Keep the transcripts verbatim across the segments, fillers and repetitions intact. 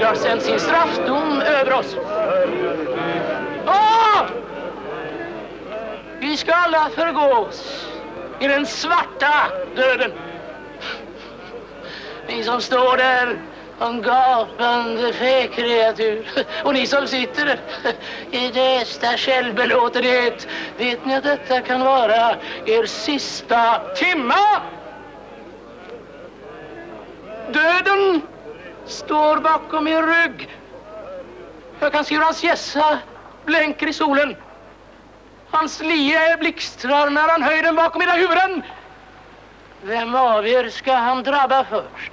har sänt sin straffdom över oss. Åh! Vi ska alla förgås i den svarta döden. Ni som står där, en gapande fäkreatur, och ni som sitter där i dästa självbelåtenhet, vet ni att detta kan vara er sista timma? Döden står bakom er rygg. Jag kan se hur hans gässa blänker i solen. Hans lie blixtrar när han höjer den bakom era huvuden. Vem av er ska han drabba först?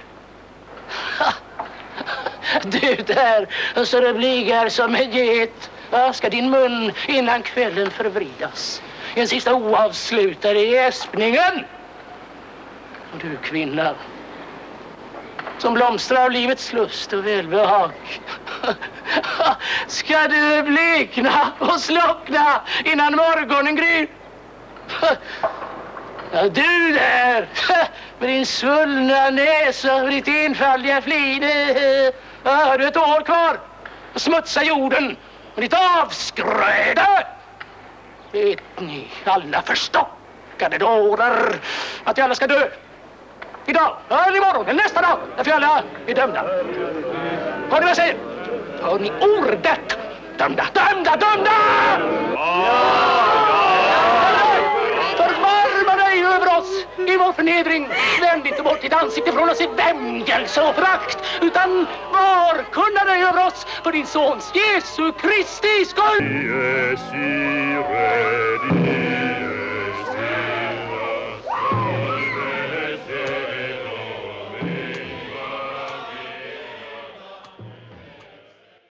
Du där, så det blygar som en get. Ja, ska din mun innan kvällen förvridas. En sista oavslutade gäspningen. Och du kvinna, som blomstrar av livets lust och välbehag. Ska du blekna och slockna innan morgonen gryr? Ja, du där, med din svullna näsa och ditt enfaldiga flin. Ja, har du ett år kvar att smutsa jorden med ditt avskröde? Vet ni, alla förstockade dårar, att vi alla ska dö? Idag, eller imorgon, eller nästa dag, därför alla är dömda. Hör ni vad jag säger? Hör ni ordet? Dömda, dömda, dömda! Förbarma dig över oss i vår förnedring. Vänd inte bort ditt ansikte från oss i vämjelse och frakt, utan var kunna dig över oss för din sons Jesu Kristi skull.